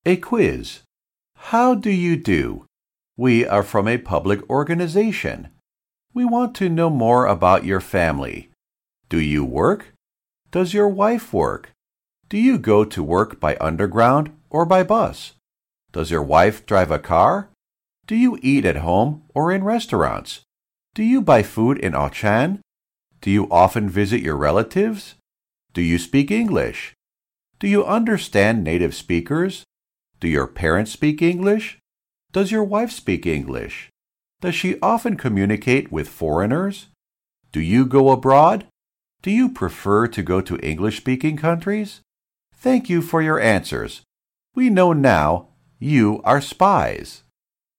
A quiz. How do you do? We are from a public organization. We want to know more about your family. Do you work? Does your wife work? Do you go to work by underground or by bus? Does your wife drive a car? Do you eat at home or in restaurants? Do you buy food in Auchan? Do you often visit your relatives? Do you speak English? Do you understand native speakers? Do your parents speak English? Does your wife speak English? Does she often communicate with foreigners? Do you go abroad? Do you prefer to go to English-speaking countries? Thank you for your answers. We know now you are spies.